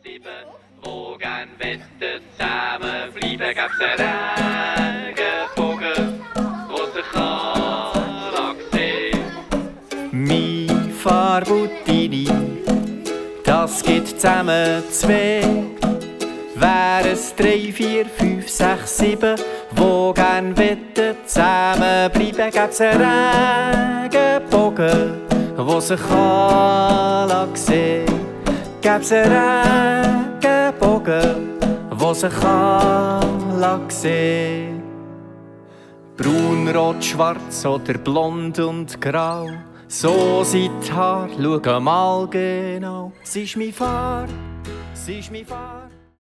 Wo gern wetten zusammenbleiben, gäb's einen Regenbogen, wo sich alle sehen. Mi Farbe und deine, das gibt zusammen 2. Wär es 3, 4, 5, 6, 7, wo gern wetten zusammenbleiben, gäb's einen Regenbogen, wo sich alle sehen. Gäb's einen Regenbogen, wo sich alle sehen. Braun, rot, schwarz oder blond und grau, so sind die Haare, schau mal genau. Sie ist mi Farbe, sie ist mi Farbe.